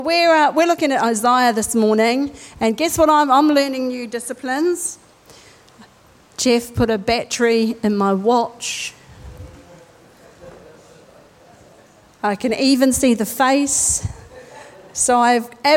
We're looking at Isaiah this morning, and guess what? I'm learning new disciplines. Jeff put a battery in my watch. I can even see the face. So I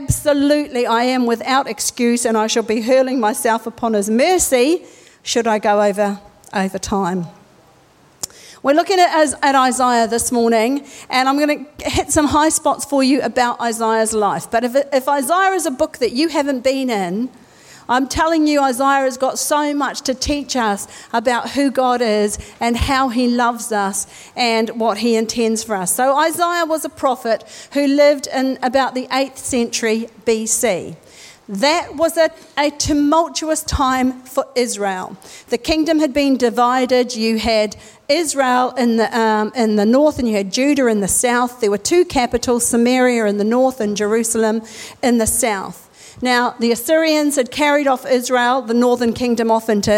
am without excuse, and I shall be hurling myself upon his mercy should I go over time. We're looking at Isaiah this morning, and I'm going to hit some high spots for you about Isaiah's life. But if Isaiah is a book that you haven't been in, I'm telling you, Isaiah has got so much to teach us about who God is and how he loves us and what he intends for us. So Isaiah was a prophet who lived in about the 8th century BC. That was a tumultuous time for Israel. The kingdom had been divided. You had Israel in the north, and you had Judah in the south. There were two capitals, Samaria in the north and Jerusalem in the south. Now, the Assyrians had carried off Israel, the northern kingdom, off into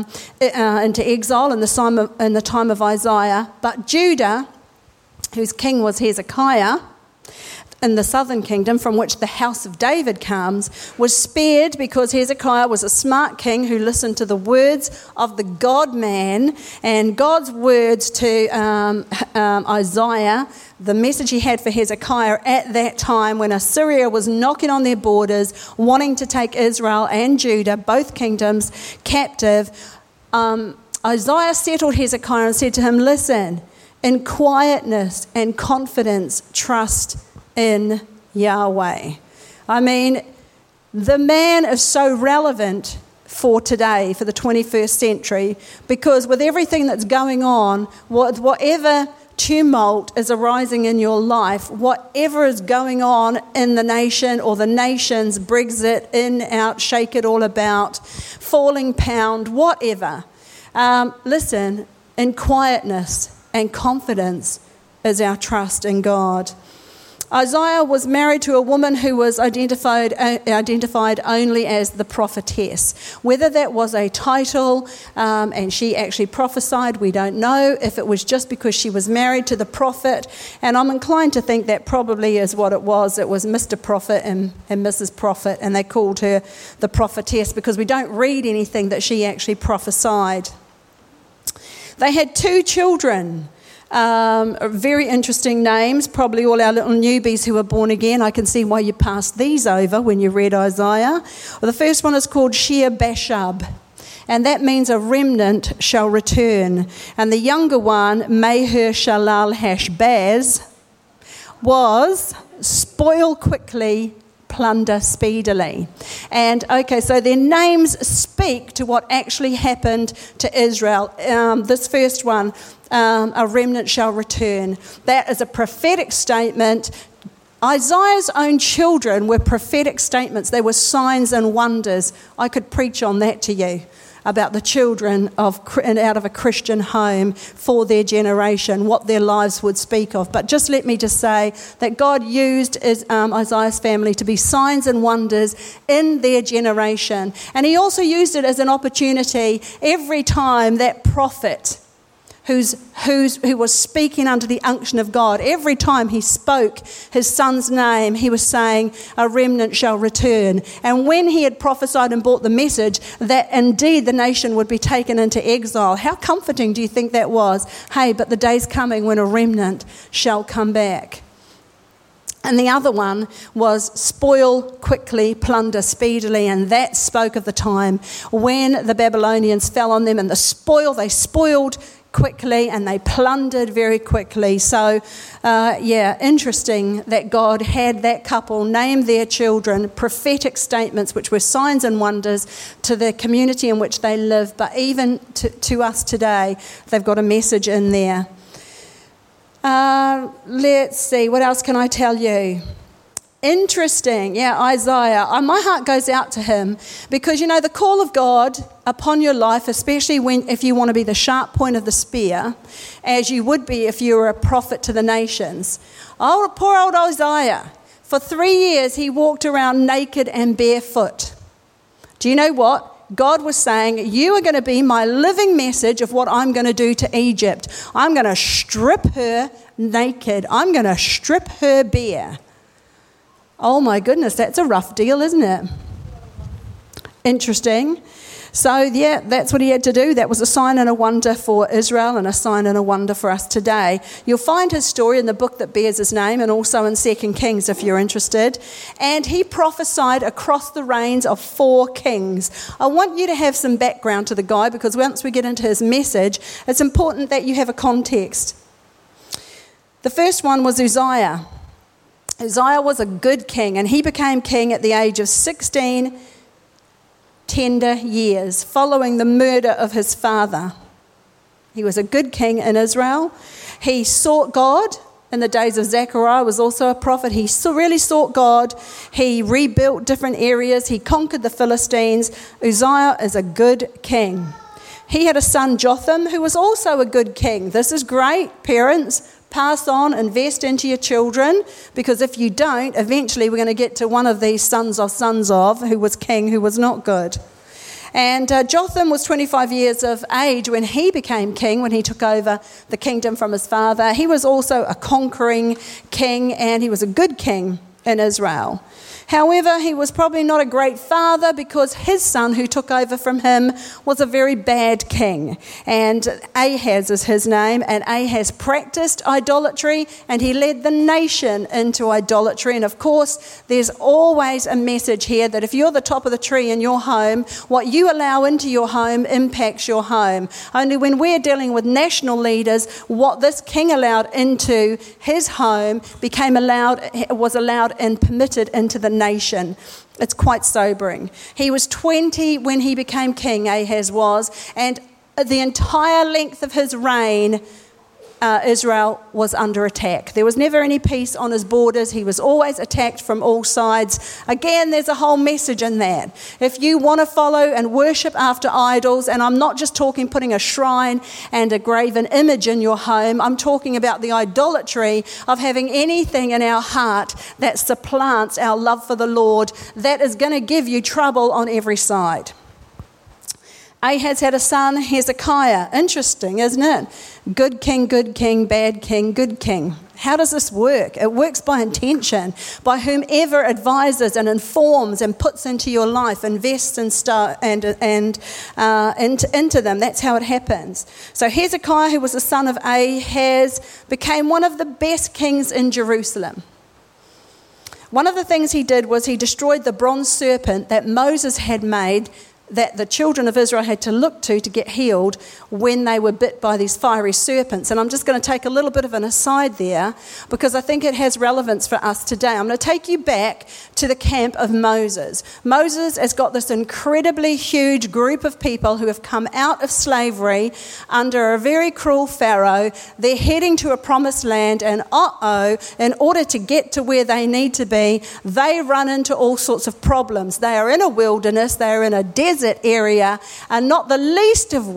exile in the time of Isaiah. But Judah, whose king was Hezekiah, in the southern kingdom, from which the house of David comes, was spared because Hezekiah was a smart king who listened to the words of the God-man and God's words to Isaiah, the message he had for Hezekiah at that time when Assyria was knocking on their borders, wanting to take Israel and Judah, both kingdoms, captive. Isaiah settled Hezekiah and said to him, listen, in quietness and confidence, trust in Yahweh. I mean, the man is so relevant for today, for the 21st century, because with everything that's going on, whatever tumult is arising in your life, whatever is going on in the nation or the nations, Brexit, in, out, shake it all about, falling pound, whatever, listen, in quietness and confidence is our trust in God. Isaiah was married to a woman who was identified only as the prophetess. Whether that was a title and she actually prophesied, we don't know. If it was just because she was married to the prophet, and I'm inclined to think that probably is what it was. It was Mr. Prophet and Mrs. Prophet, and they called her the prophetess because we don't read anything that she actually prophesied. They had 2 children. Very interesting names, probably all our little newbies who are born again. I can see why you passed these over when you read Isaiah. Well, the first one is called Shear-Bashab, and that means a remnant shall return. And the younger one, Maher-Shalal-Hash-Baz, was spoil quickly, plunder speedily. And okay, so their names speak to what actually happened to Israel. This first one, a remnant shall return. That is a prophetic statement. Isaiah's own children were prophetic statements. They were signs and wonders. I could preach on that to you, about the children out of a Christian home for their generation, what their lives would speak of. But let me say that God used Isaiah's family to be signs and wonders in their generation. And he also used it as an opportunity every time that prophet who was speaking under the unction of God, every time he spoke his son's name, he was saying, a remnant shall return. And when he had prophesied and brought the message that indeed the nation would be taken into exile, how comforting do you think that was? Hey, but the day's coming when a remnant shall come back. And the other one was spoil quickly, plunder speedily, and that spoke of the time when the Babylonians fell on them, and they spoiled quickly and they plundered very quickly. So, interesting that God had that couple name their children prophetic statements which were signs and wonders to the community in which they live, but even to us today, they've got a message in there. Let's see, what else can I tell you? Interesting, Isaiah. My heart goes out to him because, the call of God upon your life, especially if you want to be the sharp point of the spear, as you would be if you were a prophet to the nations. Oh, poor old Isaiah. For 3 years, he walked around naked and barefoot. Do you know what? God was saying, you are going to be my living message of what I'm going to do to Egypt. I'm going to strip her naked. I'm going to strip her bare. Oh my goodness, that's a rough deal, isn't it? Interesting. So yeah, that's what he had to do. That was a sign and a wonder for Israel and a sign and a wonder for us today. You'll find his story in the book that bears his name and also in 2 Kings if you're interested. And he prophesied across the reigns of 4 kings. I want you to have some background to the guy because once we get into his message, it's important that you have a context. The first one was Uzziah. Uzziah was a good king, and he became king at the age of 16 tender years, following the murder of his father. He was a good king in Israel. He sought God. In the days of Zechariah, was also a prophet. He really sought God. He rebuilt different areas. He conquered the Philistines. Uzziah is a good king. He had a son, Jotham, who was also a good king. This is great, parents. Pass on, invest into your children, because if you don't, eventually we're going to get to one of these sons of, who was king, who was not good. And Jotham was 25 years of age when he became king, when he took over the kingdom from his father. He was also a conquering king, and he was a good king in Israel. However, he was probably not a great father because his son who took over from him was a very bad king. And Ahaz is his name, and Ahaz practiced idolatry and he led the nation into idolatry. And of course, there's always a message here that if you're the top of the tree in your home, what you allow into your home impacts your home. Only when we're dealing with national leaders, what this king allowed into his home was allowed and permitted into the nation. It's quite sobering. He was 20 when he became king, Ahaz was, and the entire length of his reign, Israel was under attack. There was never any peace on his borders. He was always attacked from all sides. Again, there's a whole message in that. If you want to follow and worship after idols, and I'm not just talking putting a shrine and a graven image in your home, I'm talking about the idolatry of having anything in our heart that supplants our love for the Lord, that is going to give you trouble on every side. Ahaz had a son, Hezekiah. Interesting, isn't it? Good king, bad king, good king. How does this work? It works by intention, by whomever advises and informs and puts into your life, invests into them. That's how it happens. So Hezekiah, who was the son of Ahaz, became one of the best kings in Jerusalem. One of the things he did was he destroyed the bronze serpent that Moses had made, that the children of Israel had to look to get healed when they were bit by these fiery serpents. And I'm just going to take a little bit of an aside there because I think it has relevance for us today. I'm going to take you back to the camp of Moses. Moses has got this incredibly huge group of people who have come out of slavery under a very cruel Pharaoh. They're heading to a promised land, and in order to get to where they need to be, they run into all sorts of problems. They are in a wilderness, they are in a desert area, and not the least of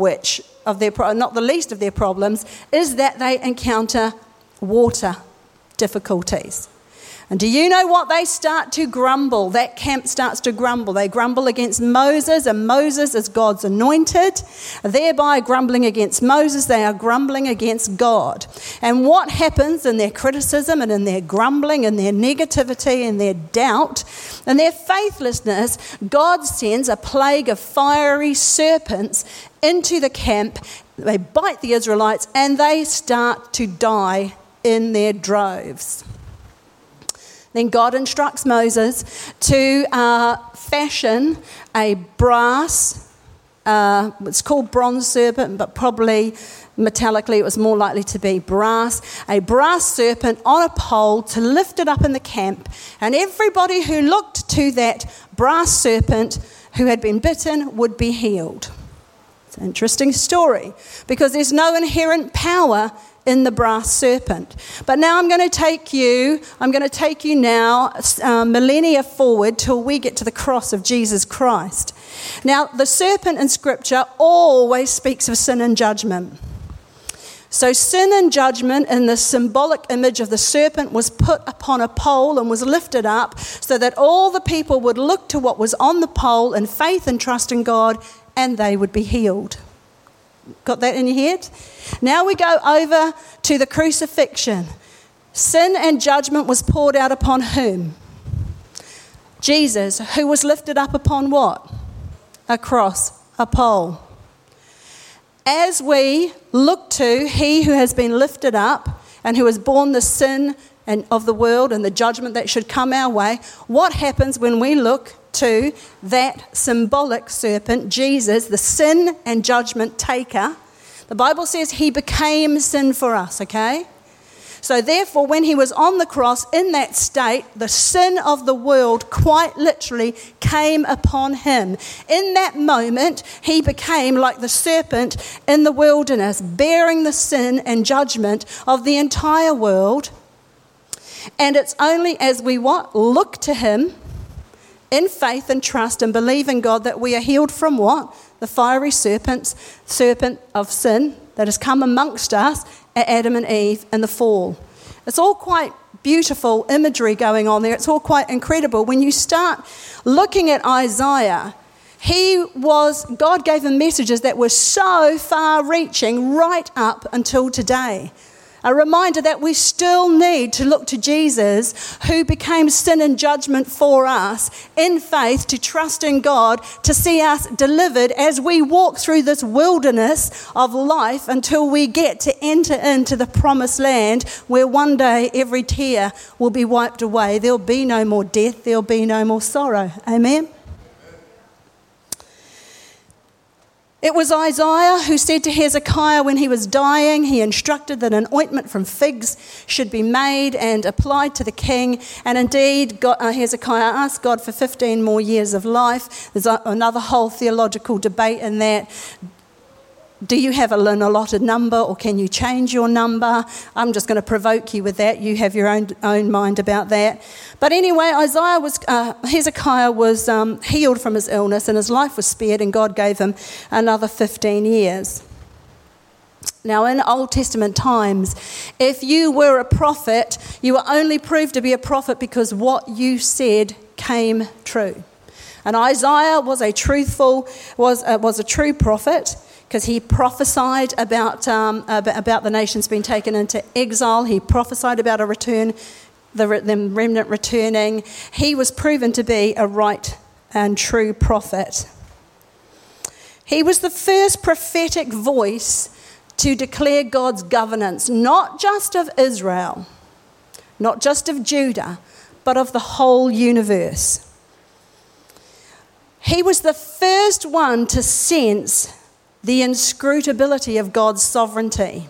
their problems is that they encounter water difficulties. And do you know what? They start to grumble. That camp starts to grumble. They grumble against Moses, and Moses is God's anointed. Thereby grumbling against Moses, they are grumbling against God. And what happens in their criticism and in their grumbling and their negativity and their doubt and their faithlessness, God sends a plague of fiery serpents into the camp. They bite the Israelites and they start to die in their droves. Then God instructs Moses to fashion a brass, it's called bronze serpent, but probably metallically it was more likely to be brass, a brass serpent on a pole to lift it up in the camp. And everybody who looked to that brass serpent who had been bitten would be healed. It's an interesting story because there's no inherent power in the brass serpent. But now I'm going to take you now millennia forward till we get to the cross of Jesus Christ. Now, the serpent in Scripture always speaks of sin and judgment. So sin and judgment in the symbolic image of the serpent was put upon a pole and was lifted up so that all the people would look to what was on the pole in faith and trust in God, and they would be healed. Got that in your head? Now we go over to the crucifixion. Sin and judgment was poured out upon whom? Jesus, who was lifted up upon what? A cross, a pole. As we look to he who has been lifted up and who has borne the sin of the world and the judgment that should come our way, what happens when we look to that symbolic serpent, Jesus, the sin and judgment taker? The Bible says he became sin for us, okay? So therefore, when he was on the cross in that state, the sin of the world quite literally came upon him. In that moment, he became like the serpent in the wilderness, bearing the sin and judgment of the entire world. And it's only as we look to him in faith and trust and believe in God that we are healed from what? The fiery serpent of sin that has come amongst us at Adam and Eve and the fall. It's all quite beautiful imagery going on there. It's all quite incredible. When you start looking at Isaiah, God gave him messages that were so far-reaching right up until today. A reminder that we still need to look to Jesus, who became sin and judgment for us, in faith, to trust in God, to see us delivered as we walk through this wilderness of life until we get to enter into the promised land, where one day every tear will be wiped away. There'll be no more death. There'll be no more sorrow. Amen. It was Isaiah who said to Hezekiah when he was dying, he instructed that an ointment from figs should be made and applied to the king. And indeed, Hezekiah asked God for 15 more years of life. There's another whole theological debate in that. Do you have an allotted number, or can you change your number? I'm just going to provoke you with that. You have your own mind about that. But anyway, Hezekiah was healed from his illness, and his life was spared, and God gave him another 15 years. Now, in Old Testament times, if you were a prophet, you were only proved to be a prophet because what you said came true. And Isaiah was a true prophet, because he prophesied about the nations being taken into exile. He prophesied about a return, the remnant returning. He was proven to be a right and true prophet. He was the first prophetic voice to declare God's governance, not just of Israel, not just of Judah, but of the whole universe. He was the first one to sense the inscrutability of God's sovereignty.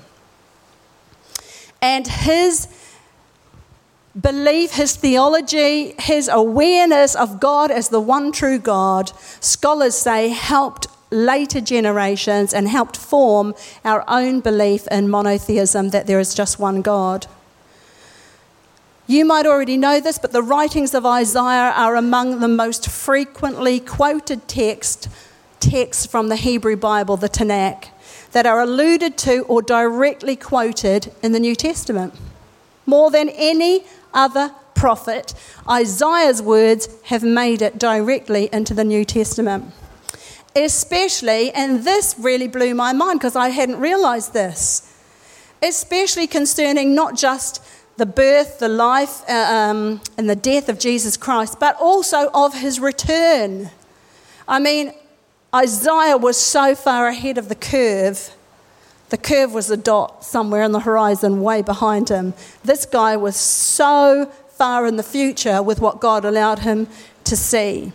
And his belief, his theology, his awareness of God as the one true God, scholars say, helped later generations and helped form our own belief in monotheism, that there is just one God. You might already know this, but the writings of Isaiah are among the most frequently quoted texts from the Hebrew Bible, the Tanakh, that are alluded to or directly quoted in the New Testament. More than any other prophet, Isaiah's words have made it directly into the New Testament. Especially, and this really blew my mind because I hadn't realised this, especially concerning not just the birth, the life, and the death of Jesus Christ, but also of his return. I mean, Isaiah was so far ahead of the curve. The curve was a dot somewhere on the horizon way behind him. This guy was so far in the future with what God allowed him to see.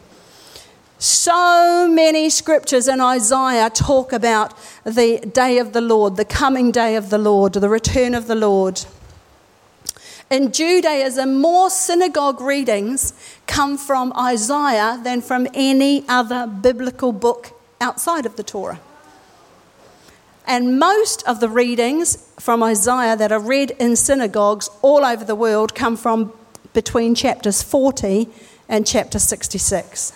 So many scriptures in Isaiah talk about the day of the Lord, the coming day of the Lord, the return of the Lord. In Judaism, more synagogue readings come from Isaiah than from any other biblical book outside of the Torah. And most of the readings from Isaiah that are read in synagogues all over the world come from between chapters 40 and chapter 66.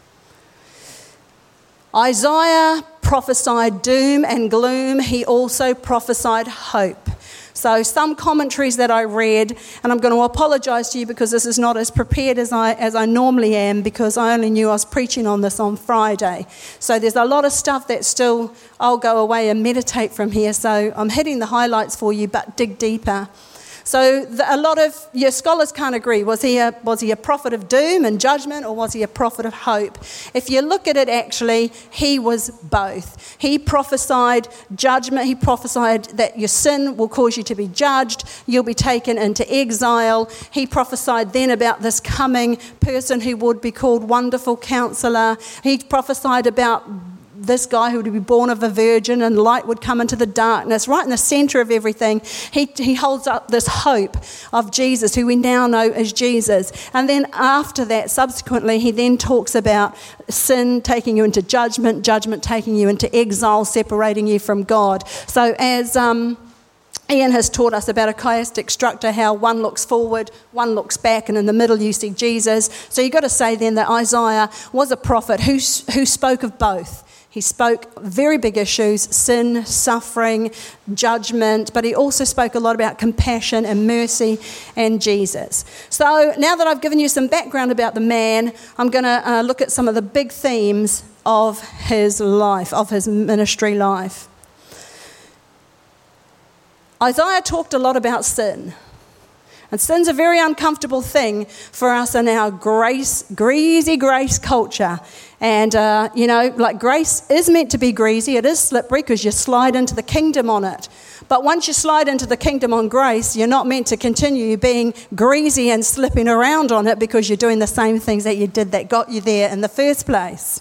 Isaiah prophesied doom and gloom. He also prophesied hope. So some commentaries that I read, and I'm going to apologise to you because this is not as prepared as I normally am, because I only knew I was preaching on this on Friday. So there's a lot of stuff that still I'll go away and meditate from here. So I'm hitting the highlights for you, but dig deeper. So a lot of your scholars can't agree. Was he a prophet of doom and judgment, or was he a prophet of hope? If you look at it, actually, he was both. He prophesied judgment. He prophesied that your sin will cause you to be judged. You'll be taken into exile. He prophesied then about this coming person who would be called Wonderful Counselor. He prophesied about this guy who would be born of a virgin, and light would come into the darkness. Right in the centre of everything, he holds up this hope of Jesus, who we now know as Jesus. And then after that, subsequently, he then talks about sin taking you into judgment, judgment taking you into exile, separating you from God. So as Ian has taught us about a chiastic structure, how one looks forward, one looks back, and in the middle you see Jesus. So you've got to say then that Isaiah was a prophet who spoke of both. He spoke very big issues, sin, suffering, judgment, but he also spoke a lot about compassion and mercy and Jesus. So now that I've given you some background about the man, I'm going to look at some of the big themes of his life, of his ministry life. Isaiah talked a lot about sin. And sin's a very uncomfortable thing for us in our greasy grace culture. And, grace is meant to be greasy. It is slippery because you slide into the kingdom on it. But once you slide into the kingdom on grace, you're not meant to continue being greasy and slipping around on it because you're doing the same things that you did that got you there in the first place.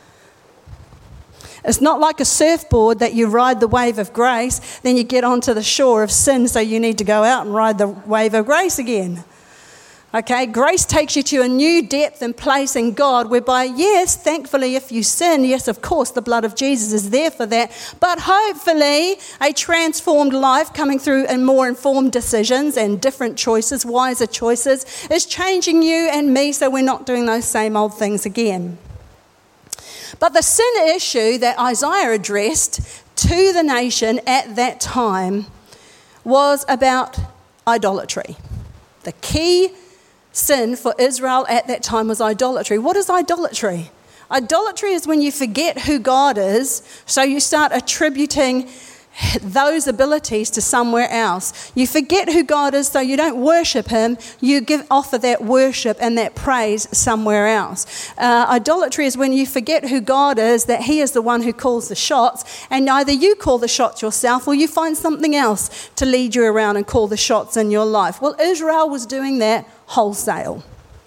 It's not like a surfboard that you ride the wave of grace, then you get onto the shore of sin, so you need to go out and ride the wave of grace again. Okay, grace takes you to a new depth and place in God, whereby, yes, thankfully, if you sin, yes, of course, the blood of Jesus is there for that, but hopefully a transformed life coming through and more informed decisions and different choices, wiser choices, is changing you and me so we're not doing those same old things again. But the sin issue that Isaiah addressed to the nation at that time was about idolatry. The key sin for Israel at that time was idolatry. What is idolatry? Idolatry is when you forget who God is, so you start attributing those abilities to somewhere else. You forget who God is, so you don't worship him. You offer that worship and that praise somewhere else. Idolatry is when you forget who God is, that he is the one who calls the shots, and either you call the shots yourself or you find something else to lead you around and call the shots in your life. Well, Israel was doing that wholesale.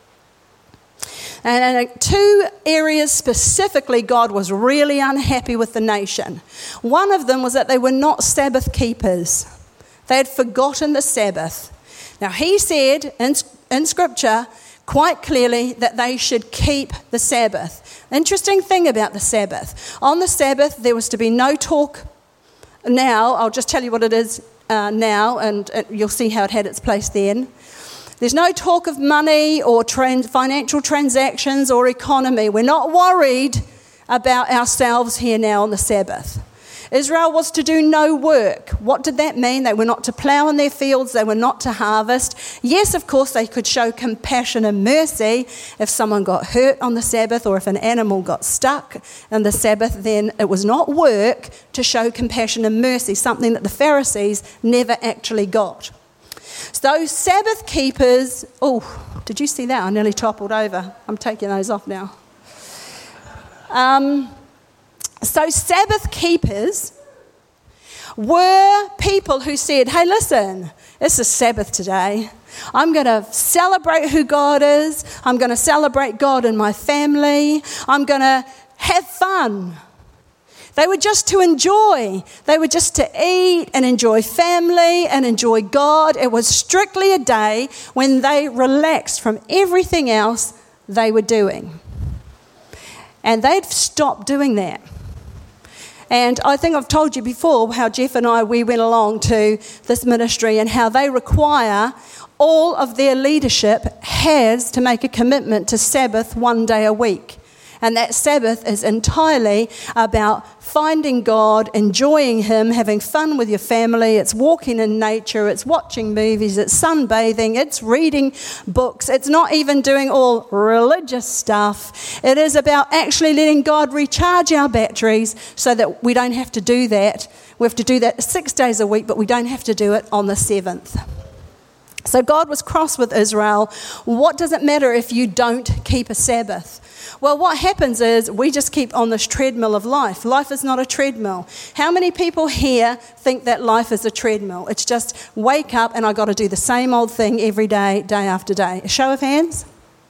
And in two areas specifically, God was really unhappy with the nation. One of them was that they were not Sabbath keepers. They had forgotten the Sabbath. Now, he said in Scripture quite clearly that they should keep the Sabbath. Interesting thing about the Sabbath. On the Sabbath, there was to be no talk. Now, I'll just tell you what it is now, and you'll see how it had its place then. There's no talk of money or financial transactions or economy. We're not worried about ourselves here now on the Sabbath. Israel was to do no work. What did that mean? They were not to plough in their fields. They were not to harvest. Yes, of course, they could show compassion and mercy if someone got hurt on the Sabbath or if an animal got stuck on the Sabbath. Then it was not work to show compassion and mercy, something that the Pharisees never actually got. So those Sabbath keepers, did you see that? I nearly toppled over. I'm taking those off now. So Sabbath keepers were people who said, hey, listen, it's a Sabbath today. I'm going to celebrate who God is. I'm going to celebrate God and my family. I'm going to have fun. They were just to enjoy. They were just to eat and enjoy family and enjoy God. It was strictly a day when they relaxed from everything else they were doing. And they'd stopped doing that. And I think I've told you before how Jeff and we went along to this ministry and how they require all of their leadership has to make a commitment to Sabbath one day a week. And that Sabbath is entirely about finding God, enjoying him, having fun with your family. It's walking in nature. It's watching movies. It's sunbathing. It's reading books. It's not even doing all religious stuff. It is about actually letting God recharge our batteries so that we don't have to do that. We have to do that 6 days a week, but we don't have to do it on the 7th. So God was cross with Israel. What does it matter if you don't keep a Sabbath? Well, what happens is we just keep on this treadmill of life. Life is not a treadmill. How many people here think that life is a treadmill? It's just wake up and I got to do the same old thing every day, day after day. A show of hands?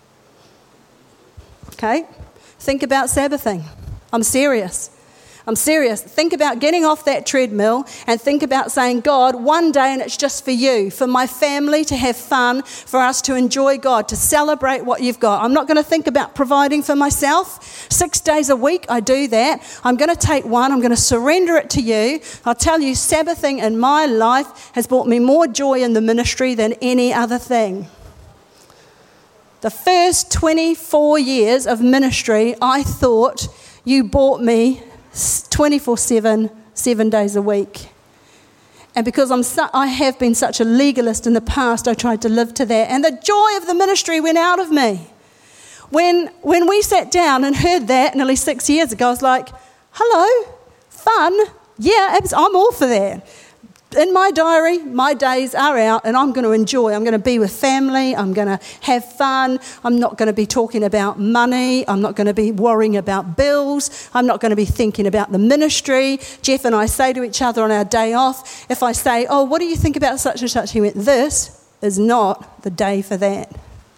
Okay. Think about Sabbathing. I'm serious. Think about getting off that treadmill and think about saying, God, one day, and it's just for you, for my family to have fun, for us to enjoy God, to celebrate what you've got. I'm not going to think about providing for myself. 6 days a week, I do that. I'm going to take one. I'm going to surrender it to you. I'll tell you, Sabbathing in my life has brought me more joy in the ministry than any other thing. The first 24 years of ministry, I thought you bought me 24/7, 7 days a week. And because I have been such a legalist in the past, I tried to live to that. And the joy of the ministry went out of me. When we sat down and heard that nearly 6 years ago, I was like, hello, fun? Yeah, I'm all for that. In my diary, my days are out and I'm going to enjoy. I'm going to be with family. I'm going to have fun. I'm not going to be talking about money. I'm not going to be worrying about bills. I'm not going to be thinking about the ministry. Jeff and I say to each other on our day off, if I say, oh, what do you think about such and such? He went, this is not the day for that.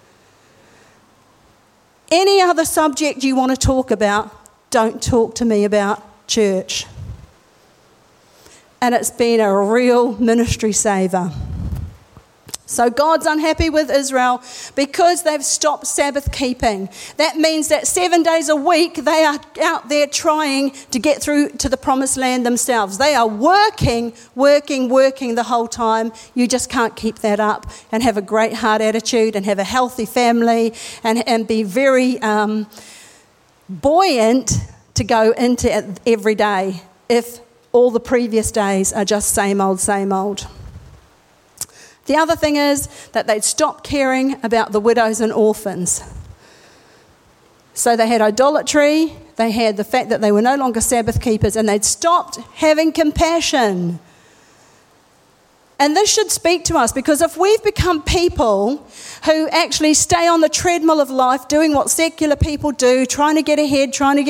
Any other subject you want to talk about, don't talk to me about church. And it's been a real ministry saver. So God's unhappy with Israel because they've stopped Sabbath keeping. That means that 7 days a week they are out there trying to get through to the promised land themselves. They are working the whole time. You just can't keep that up and have a great heart attitude and have a healthy family and be very buoyant to go into it every day if all the previous days are just same old, same old. The other thing is that they'd stopped caring about the widows and orphans. So they had idolatry, they had the fact that they were no longer Sabbath keepers, and they'd stopped having compassion. And this should speak to us, because if we've become people who actually stay on the treadmill of life doing what secular people do, trying to get ahead, trying to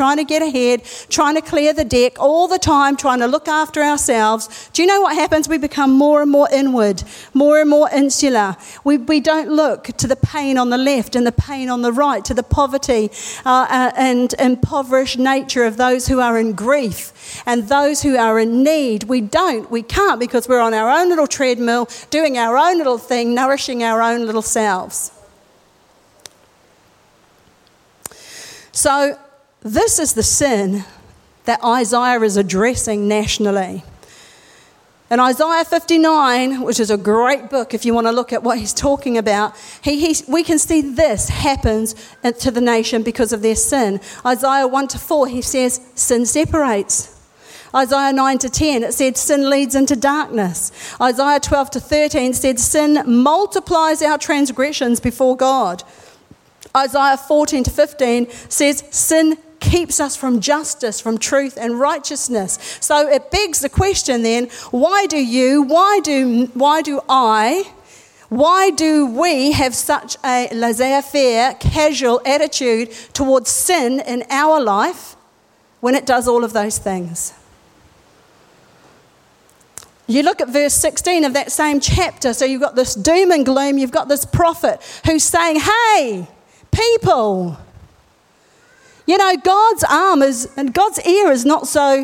clear the deck all the time, trying to look after ourselves, do you know what happens? We become more and more inward, more and more insular. We don't look to the pain on the left and the pain on the right, to the poverty and impoverished nature of those who are in grief and those who are in need. We can't, because we're on our own little treadmill, doing our own little thing, nourishing our own little selves. So this is the sin that Isaiah is addressing nationally. In Isaiah 59, which is a great book if you want to look at what he's talking about, we can see this happens to the nation because of their sin. Isaiah 1-4, he says, sin separates. Isaiah 9-10, it said sin leads into darkness. Isaiah 12-13 said sin multiplies our transgressions before God. Isaiah 14-15 says sin keeps us from justice, from truth and righteousness. So it begs the question then, why do we have such a laissez-faire, casual attitude towards sin in our life when it does all of those things? You look at verse 16 of that same chapter, so you've got this doom and gloom, you've got this prophet who's saying, hey, people, you know, God's ear is not so,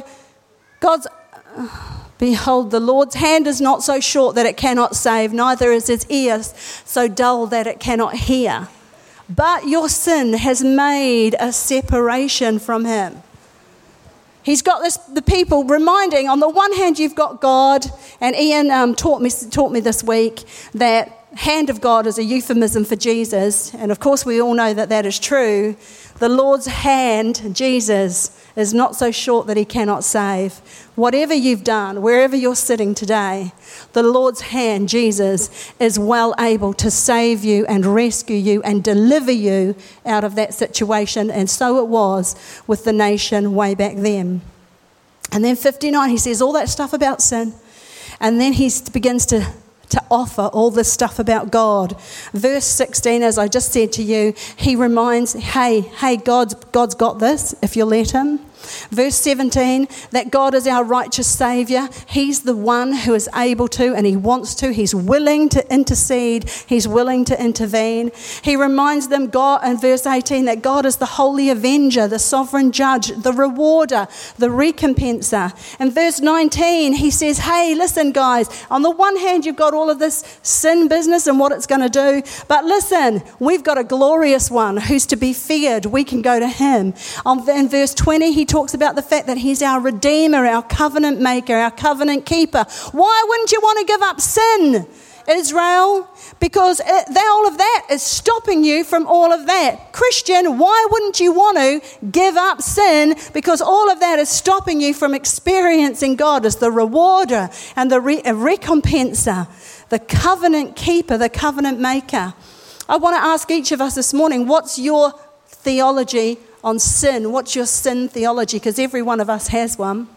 behold, the Lord's hand is not so short that it cannot save, neither is his ear so dull that it cannot hear. But your sin has made a separation from him. He's got the people reminding, on the one hand, you've got God, and Ian taught me this week that hand of God is a euphemism for Jesus, and of course we all know that is true. The Lord's hand, Jesus, is not so short that he cannot save. Whatever you've done, wherever you're sitting today, the Lord's hand, Jesus, is well able to save you and rescue you and deliver you out of that situation. And so it was with the nation way back then. And then 59, he says all that stuff about sin. And then he begins to to offer all this stuff about God. Verse 16, as I just said to you, he reminds, hey, God's got this if you let him. Verse 17, that God is our righteous Saviour. He's the one who is able to, and he wants to. He's willing to intercede. He's willing to intervene. He reminds them, God, in verse 18, that God is the holy avenger, the sovereign judge, the rewarder, the recompenser. In verse 19, he says, hey, listen, guys, on the one hand, you've got all of this sin business and what it's going to do, but listen, we've got a glorious one who's to be feared. We can go to him. In verse 20, he talks about the fact that he's our redeemer, our covenant maker, our covenant keeper. Why wouldn't you want to give up sin, Israel? Because all of that is stopping you from all of that. Christian, why wouldn't you want to give up sin? Because all of that is stopping you from experiencing God as the rewarder and the recompenser, the covenant keeper, the covenant maker. I want to ask each of us this morning, what's your theology on sin? What's your sin theology? Because every one of us has one.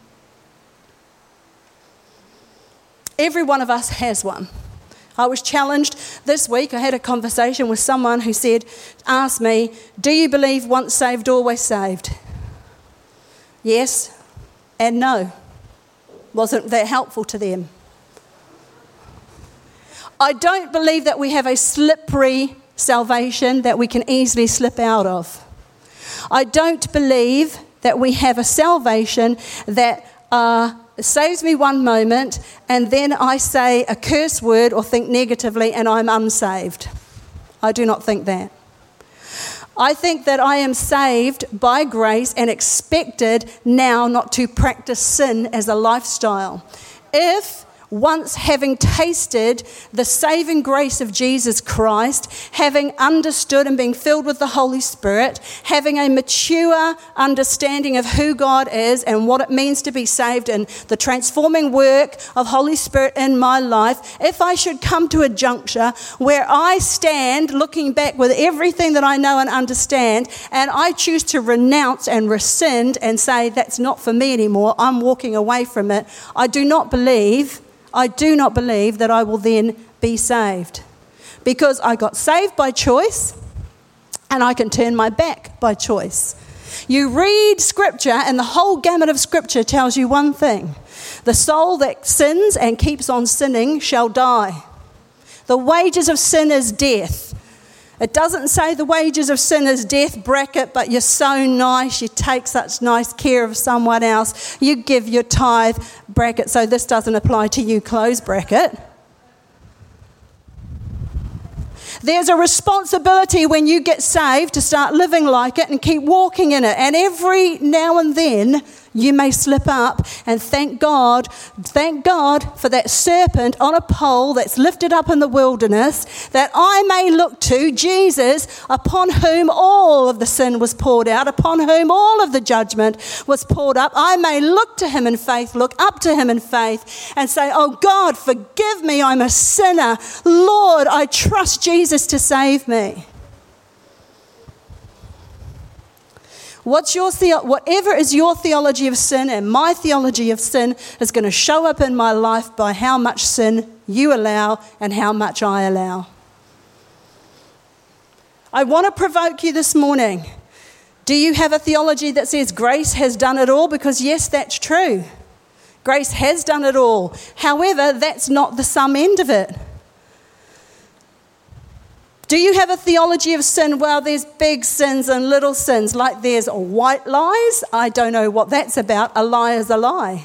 Every one of us has one. I was challenged this week. I had a conversation with someone who asked me, do you believe once saved, always saved? Yes and no. Wasn't that helpful to them? I don't believe that we have a slippery salvation that we can easily slip out of. I don't believe that we have a salvation that saves me one moment and then I say a curse word or think negatively and I'm unsaved. I do not think that. I think that I am saved by grace and expected now not to practice sin as a lifestyle. If once having tasted the saving grace of Jesus Christ, having understood and being filled with the Holy Spirit, having a mature understanding of who God is and what it means to be saved and the transforming work of Holy Spirit in my life, if I should come to a juncture where I stand looking back with everything that I know and understand, and I choose to renounce and rescind and say, that's not for me anymore, I'm walking away from it, I do not believe that I will then be saved. Because I got saved by choice and I can turn my back by choice. You read Scripture and the whole gamut of Scripture tells you one thing. The soul that sins and keeps on sinning shall die. The wages of sin is death. It doesn't say the wages of sin is death, bracket, but you're so nice, you take such nice care of someone else, you give your tithe, bracket, so this doesn't apply to you, close bracket. There's a responsibility when you get saved to start living like it and keep walking in it. And every now and then you may slip up, and thank God for that serpent on a pole that's lifted up in the wilderness that I may look to, Jesus, upon whom all of the sin was poured out, upon whom all of the judgment was poured up. I may look to him in faith, look up to him in faith and say, oh God, forgive me, I'm a sinner. Lord, I trust Jesus to save me. Whatever is your theology of sin, and my theology of sin is going to show up in my life by how much sin you allow and how much I allow. I want to provoke you this morning. Do you have a theology that says grace has done it all? Because yes, that's true. Grace has done it all. However, that's not the sum end of it. Do you have a theology of sin? Well, there's big sins and little sins, like there's white lies. I don't know what that's about. A lie is a lie.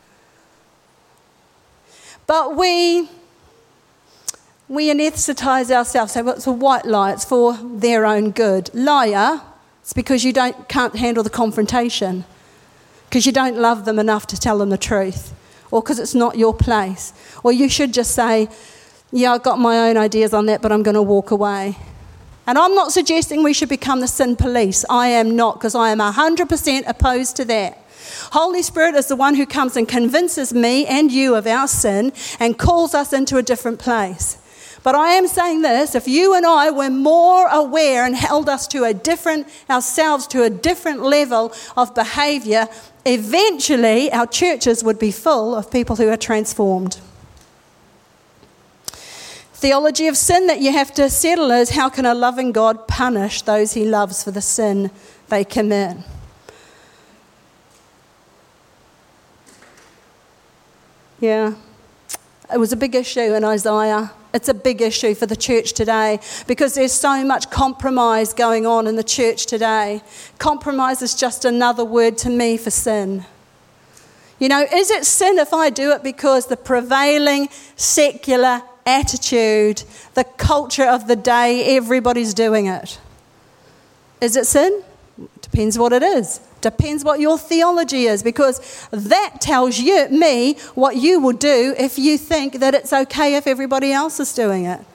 But we anesthetize ourselves, say, well, it's a white lie, it's for their own good. Liar, it's because you can't handle the confrontation, because you don't love them enough to tell them the truth, or because it's not your place. Or you should just say, yeah, I've got my own ideas on that, but I'm going to walk away. And I'm not suggesting we should become the sin police. I am not, because I am 100% opposed to that. Holy Spirit is the one who comes and convinces me and you of our sin and calls us into a different place. But I am saying this, if you and I were more aware and held ourselves to a different level of behaviour, eventually our churches would be full of people who are transformed. theology of sin that you have to settle is, how can a loving God punish those he loves for the sin they commit? Yeah, it was a big issue in Isaiah. It's a big issue for the church today because there's so much compromise going on in the church today. Compromise is just another word to me for sin. You know, is it sin if I do it because the prevailing secular attitude, the culture of the day, everybody's doing it? Is it sin? Depends what it is. Depends what your theology is, because that tells me what you will do if you think that it's okay if everybody else is doing it.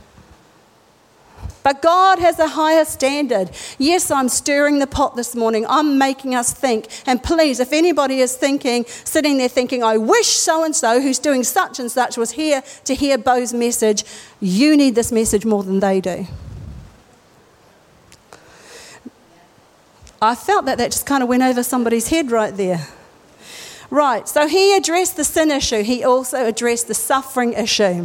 But God has a higher standard. Yes, I'm stirring the pot this morning. I'm making us think. And please, if anybody is thinking, sitting there thinking, I wish so-and-so who's doing such and such was here to hear Bo's message, you need this message more than they do. I felt that just kind of went over somebody's head right there. Right, so he addressed the sin issue. He also addressed the suffering issue.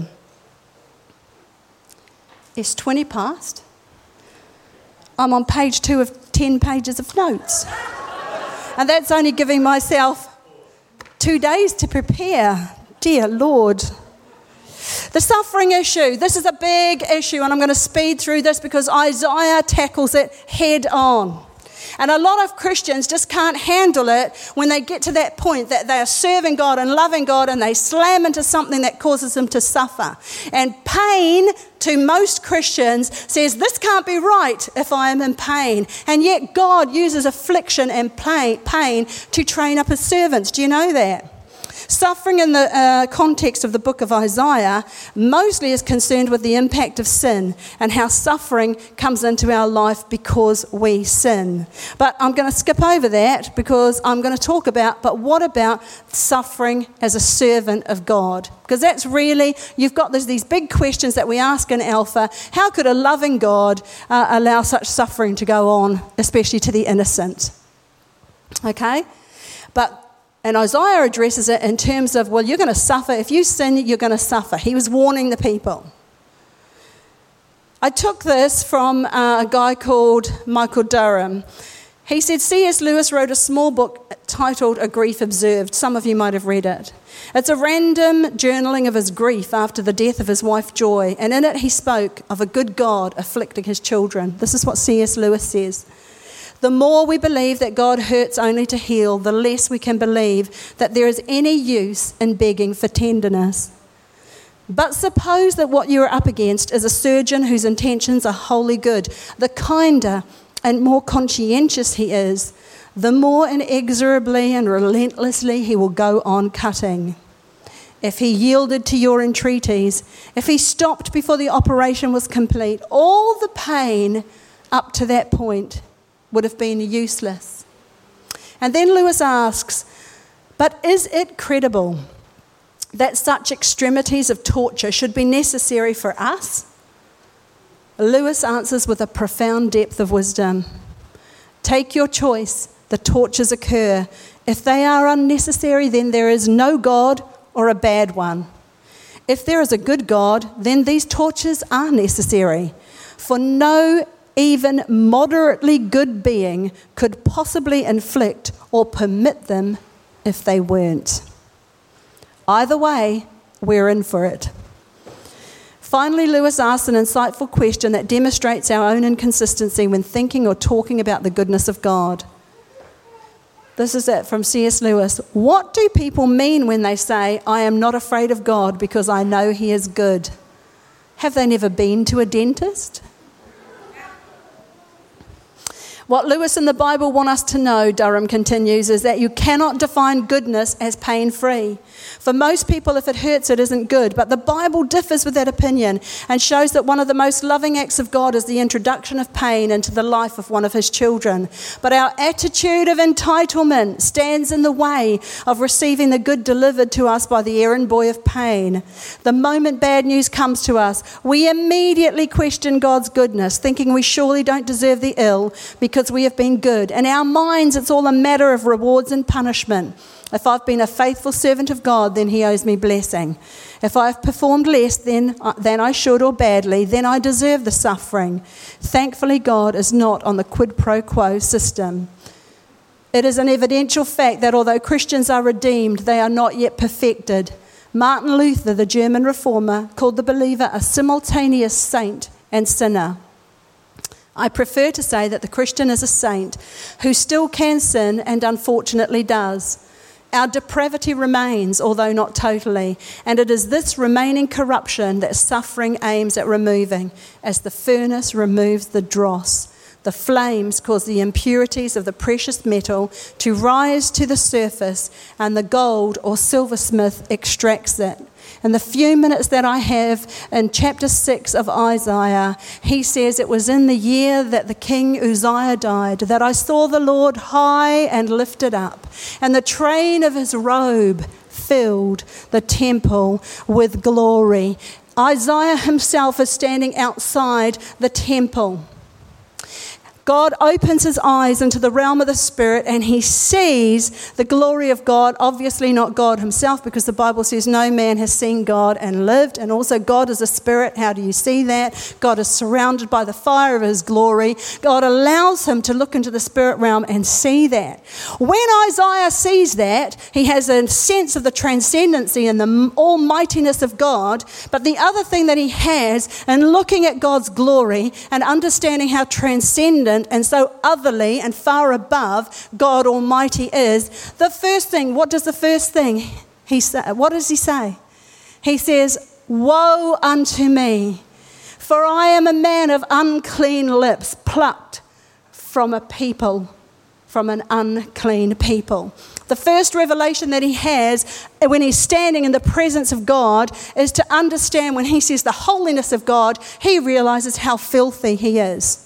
It's 20 past. I'm on page 2 of 10 pages of notes. And that's only giving myself 2 days to prepare. Dear Lord. The suffering issue. This is a big issue, and I'm going to speed through this because Isaiah tackles it head on. And a lot of Christians just can't handle it when they get to that point that they are serving God and loving God and they slam into something that causes them to suffer. And pain, to most Christians, says this can't be right if I am in pain. And yet God uses affliction and pain to train up his servants. Do you know that? Suffering in the context of the book of Isaiah mostly is concerned with the impact of sin and how suffering comes into our life because we sin. But I'm going to skip over that because I'm going to talk about, but what about suffering as a servant of God? Because that's really, you've got these big questions that we ask in Alpha. How could a loving God allow such suffering to go on, especially to the innocent? Okay? And Isaiah addresses it in terms of, well, you're going to suffer. If you sin, you're going to suffer. He was warning the people. I took this from a guy called Michael Durham. He said C.S. Lewis wrote a small book titled A Grief Observed. Some of you might have read it. It's a random journaling of his grief after the death of his wife Joy. And in it he spoke of a good God afflicting his children. This is what C.S. Lewis says. The more we believe that God hurts only to heal, the less we can believe that there is any use in begging for tenderness. But suppose that what you are up against is a surgeon whose intentions are wholly good. The kinder and more conscientious he is, the more inexorably and relentlessly he will go on cutting. If he yielded to your entreaties, if he stopped before the operation was complete, all the pain up to that point would have been useless. And then Lewis asks, but is it credible that such extremities of torture should be necessary for us? Lewis answers with a profound depth of wisdom. Take your choice. The tortures occur. If they are unnecessary, then there is no God or a bad one. If there is a good God, then these tortures are necessary. For no even moderately good being could possibly inflict or permit them if they weren't. Either way, we're in for it. Finally, Lewis asks an insightful question that demonstrates our own inconsistency when thinking or talking about the goodness of God. This is it from C.S. Lewis. What do people mean when they say, I am not afraid of God because I know he is good? Have they never been to a dentist? What Lewis and the Bible want us to know, Durham continues, is that you cannot define goodness as pain-free. For most people, if it hurts, it isn't good. But the Bible differs with that opinion and shows that one of the most loving acts of God is the introduction of pain into the life of one of his children. But our attitude of entitlement stands in the way of receiving the good delivered to us by the errand boy of pain. The moment bad news comes to us, we immediately question God's goodness, thinking we surely don't deserve the ill because we have been good. In our minds, it's all a matter of rewards and punishment. If I've been a faithful servant of God, then he owes me blessing. If I've performed less than I should or badly, then I deserve the suffering. Thankfully, God is not on the quid pro quo system. It is an evidential fact that although Christians are redeemed, they are not yet perfected. Martin Luther, the German reformer, called the believer a simultaneous saint and sinner. I prefer to say that the Christian is a saint who still can sin and unfortunately does. Our depravity remains, although not totally, and it is this remaining corruption that suffering aims at removing, as the furnace removes the dross. The flames cause the impurities of the precious metal to rise to the surface, and the gold or silversmith extracts it. In the few minutes that I have in chapter 6 of Isaiah, he says, "It was in the year that the king Uzziah died that I saw the Lord high and lifted up, and the train of his robe filled the temple with glory." Isaiah himself is standing outside the temple. God opens his eyes into the realm of the Spirit and he sees the glory of God, obviously not God himself, because the Bible says no man has seen God and lived. And also God is a spirit. How do you see that? God is surrounded by the fire of his glory. God allows him to look into the spirit realm and see that. When Isaiah sees that, he has a sense of the transcendency and the almightiness of God. But the other thing that he has in looking at God's glory and understanding how transcendent and so otherly and far above God Almighty is, the first thing, what does the first thing he say? What does he say? He says, "Woe unto me, for I am a man of unclean lips, plucked from a people, from an unclean people." The first revelation that he has when he's standing in the presence of God is to understand when he sees the holiness of God, he realizes how filthy he is.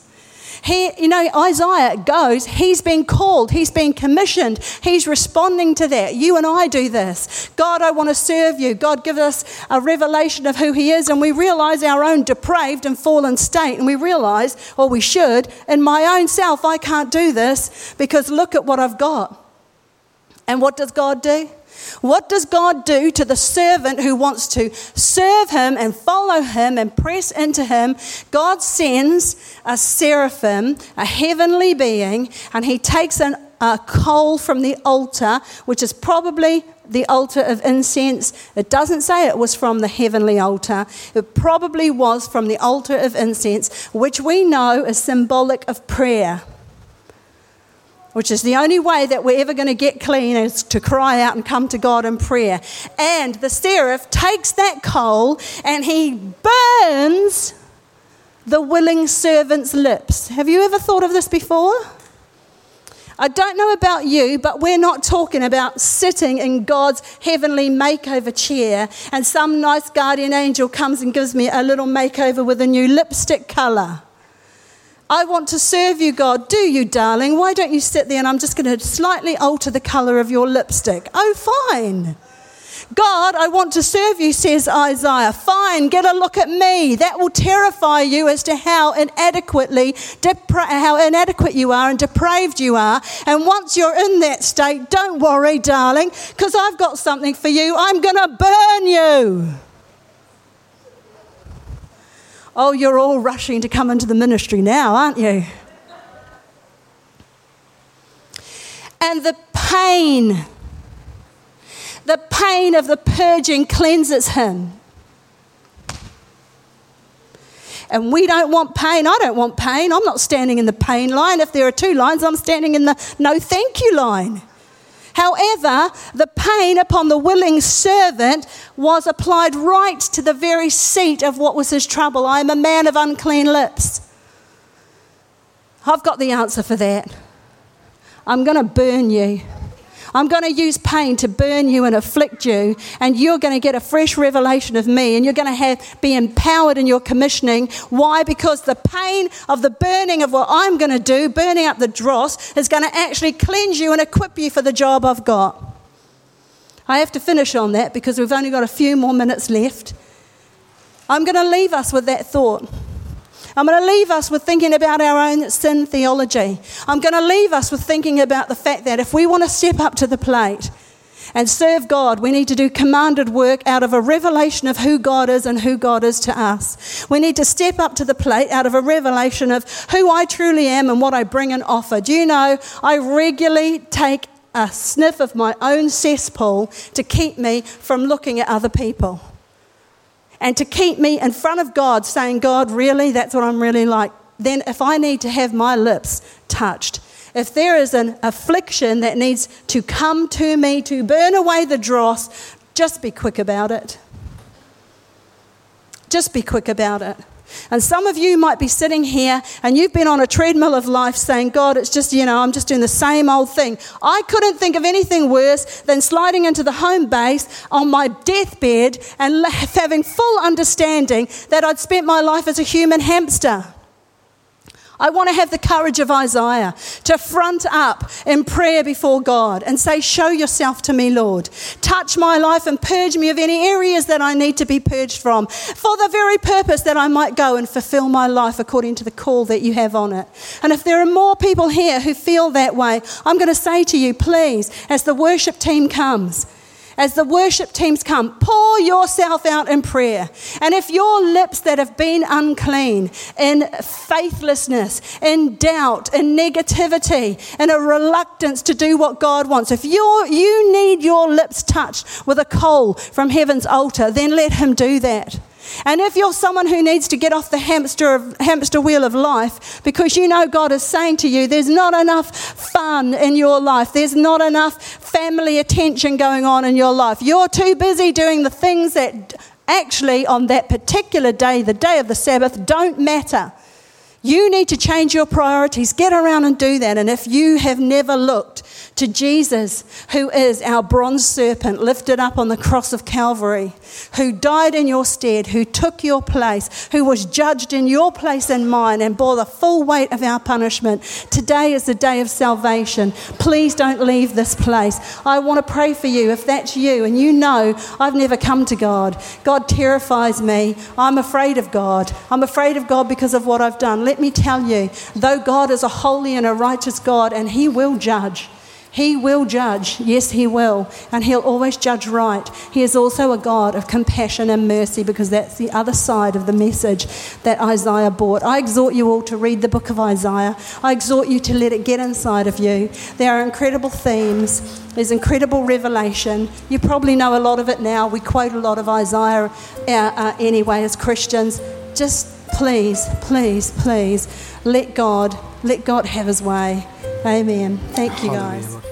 Isaiah goes, he's been called, he's been commissioned, he's responding to that. You and I do this. God, I want to serve you. God, give us a revelation of who he is, and we realize our own depraved and fallen state, and we realize, or we should, in my own self, I can't do this because look at what I've got. And what does God do? What does God do to the servant who wants to serve him and follow him and press into him? God sends a seraphim, a heavenly being, and he takes a coal from the altar, which is probably the altar of incense. It doesn't say it was from the heavenly altar. It probably was from the altar of incense, which we know is symbolic of prayer. Which is the only way that we're ever going to get clean is to cry out and come to God in prayer. And the seraph takes that coal and he burns the willing servant's lips. Have you ever thought of this before? I don't know about you, but we're not talking about sitting in God's heavenly makeover chair and some nice guardian angel comes and gives me a little makeover with a new lipstick colour. I want to serve you, God. Do you, darling? Why don't you sit there and I'm just going to slightly alter the colour of your lipstick? Oh, fine. God, I want to serve you, says Isaiah. Fine, get a look at me. That will terrify you as to how inadequate you are and depraved you are. And once you're in that state, don't worry, darling, because I've got something for you. I'm going to burn you. Oh, you're all rushing to come into the ministry now, aren't you? And the pain of the purging cleanses him. And we don't want pain. I don't want pain. I'm not standing in the pain line. If there are two lines, I'm standing in the no thank you line. However, the pain upon the willing servant was applied right to the very seat of what was his trouble. I am a man of unclean lips. I've got the answer for that. I'm going to burn you. I'm going to use pain to burn you and afflict you, and you're going to get a fresh revelation of me, and you're going to be empowered in your commissioning. Why? Because the pain of the burning of what I'm going to do, burning up the dross, is going to actually cleanse you and equip you for the job I've got. I have to finish on that because we've only got a few more minutes left. I'm going to leave us with that thought. I'm going to leave us with thinking about our own sin theology. I'm going to leave us with thinking about the fact that if we want to step up to the plate and serve God. We need to do commanded work out of a revelation of who God is and who God is to us. We need to step up to the plate out of a revelation of who I truly am and what I bring and offer. Do you know, I regularly take a sniff of my own cesspool to keep me from looking at other people. And to keep me in front of God saying, God, really, that's what I'm really like. Then if I need to have my lips touched, if there is an affliction that needs to come to me to burn away the dross, just be quick about it. Just be quick about it. And some of you might be sitting here and you've been on a treadmill of life saying, God, it's just, I'm just doing the same old thing. I couldn't think of anything worse than sliding into the home base on my deathbed and having full understanding that I'd spent my life as a human hamster. I want to have the courage of Isaiah to front up in prayer before God and say, show yourself to me, Lord. Touch my life and purge me of any areas that I need to be purged from for the very purpose that I might go and fulfill my life according to the call that you have on it. And if there are more people here who feel that way, I'm going to say to you, please, as the worship team comes, pour yourself out in prayer. And if your lips that have been unclean in faithlessness, in doubt, in negativity, in a reluctance to do what God wants, if you need your lips touched with a coal from heaven's altar, then let him do that. And if you're someone who needs to get off the hamster wheel of life because you know God is saying to you, there's not enough fun in your life, there's not enough family attention going on in your life, you're too busy doing the things that actually on that particular day, the day of the Sabbath, don't matter. You need to change your priorities. Get around and do that. And if you have never looked to Jesus, who is our bronze serpent lifted up on the cross of Calvary, who died in your stead, who took your place, who was judged in your place and mine and bore the full weight of our punishment, today is the day of salvation. Please don't leave this place. I want to pray for you if that's you and you know, I've never come to God. God terrifies me. I'm afraid of God. I'm afraid of God because of what I've done. Let me tell you, though God is a holy and a righteous God, and he will judge. He will judge. Yes, he will. And he'll always judge right. He is also a God of compassion and mercy, because that's the other side of the message that Isaiah brought. I exhort you all to read the book of Isaiah. I exhort you to let it get inside of you. There are incredible themes. There's incredible revelation. You probably know a lot of it now. We quote a lot of Isaiah anyway as Christians. Just please, please, please let God have his way. Amen. Thank you, guys.